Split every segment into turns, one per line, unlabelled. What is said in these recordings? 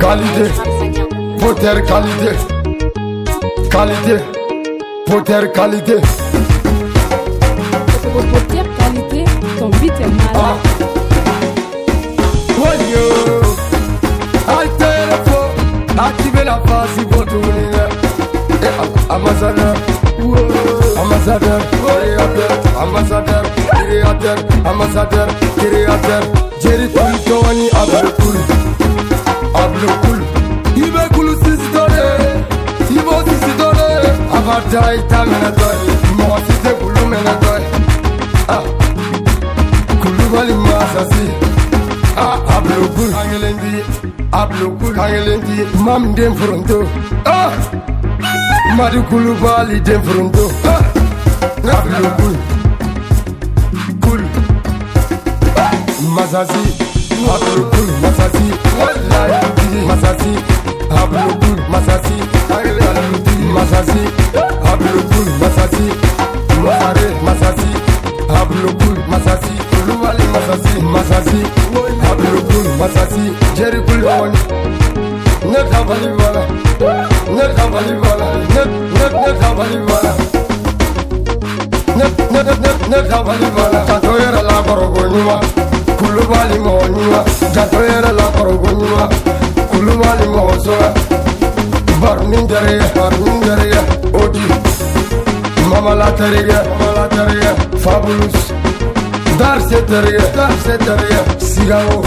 Qualité, poter qualité. Qualité, poter qualité.
Poter qualité, ton beat est malade.
Activez la phase si vous tournez. Ambassadeur, ambassadeur, ambassadeur, créateur, ambassadeur, créateur. Jerry Tony, Abdul Abdul. Il veut que le système, il va aussi se donner. Avatar, il t'a mené. Moi, si c'est pour le mené. Ah, Koulibaly Massassi. Ah, Abdul Angelendi, Mam dem fronto. Ah, Madu Koulibaly dem fronto. Ah, Abdul Cool. Massassi, Abdul Massassi. Wallahi, Massassi, Abdul Massassi. Massassi, Abdul Massassi. Mare Massassi, Abdul Massassi. Koulibaly Massassi, Abdul Massassi. Jerry Koulibaly. Ne travaille voilà. Ne travaille voilà. Ne travaille voilà. Ne travaille voilà. Tatoyera la korogonyuma. Koulibaly moonyuma. Tatoyera la korogonyuma. Koulibaly moosoa. Barninjariya. Odi. Mama la teriya. Fabulous. Darse teriya. Sigao.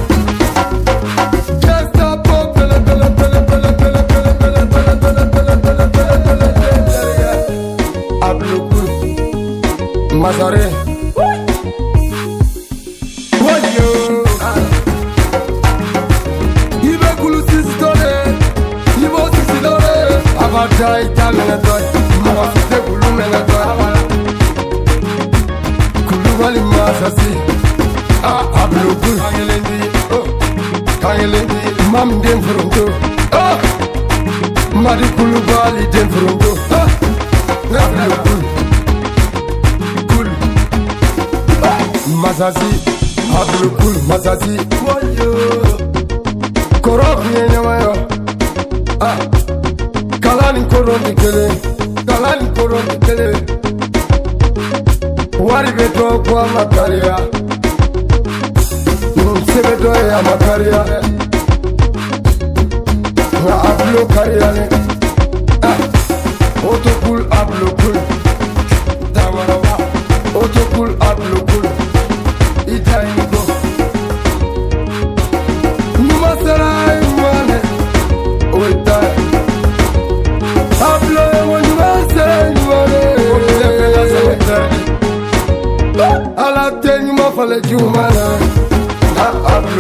Mazare Wayo Ibe kulu sistole Ibo sisidole Avatar ita menetoy Mwa site kulu menetoy Koulibaly Massassi Ah, Abdul Angelendi Mam dem fronto Ah, Madu Koulibaly dem fronto Ah, Abdul Massassi, Abdul Massassi. Korok nyamayo. Ah, kalani koroni kele. Wari beto kwa makaria. Sebeto ya makaria. Na Abdul karia ne. Ah, otokul Abdul. Damarawa. Otokul Abdul. Itaiko Numasarai mwane Oita Pablo Numasarai mwane Ala tenyu mafale jumana Na Pablo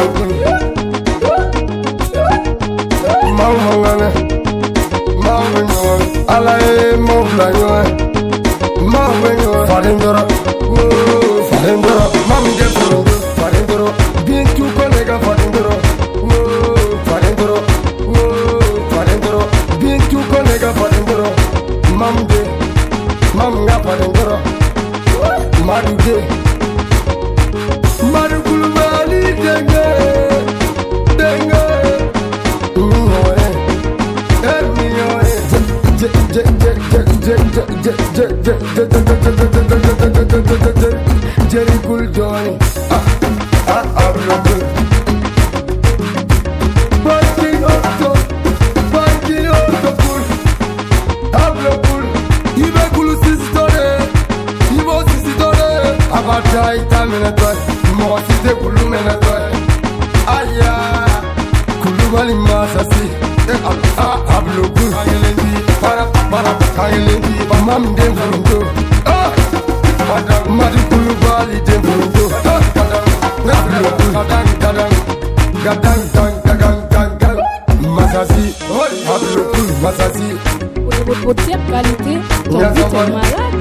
Mawangane Ala mawla nyoe Farindora Mami de Farindoro Bintu kolega Farindoro Bintu kolega Farindoro Mam nga Farindoro Madu Koulibaly denge Jerry Koulibaly Abdul Banking Otto Cool Abdul Ibe Kulu Sistole Avatar ita menetoy Mwa site Kulu menetoy Aya Koulibaly Massassi Abdul Angelendi Mam dem fronto Madu Koulibaly dem fronto Gadang Massassi Abdul Massassi
Poter qualité, ton beat est malade.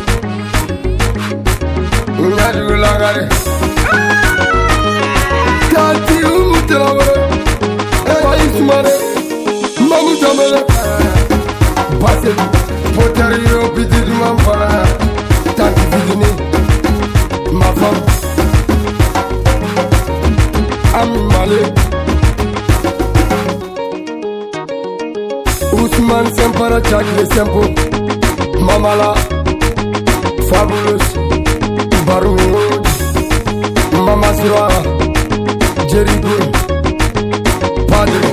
Nyadu lagare Kati umutaware Ismane Mamu Jamele Basse Poter yo pitid mampara Tanki vidini Ma femme Ami Male Ousmane Sempara Chakle Sempo, Mamala, Fabulous, Baroud, Mama Sura, Jerry Good, Padre.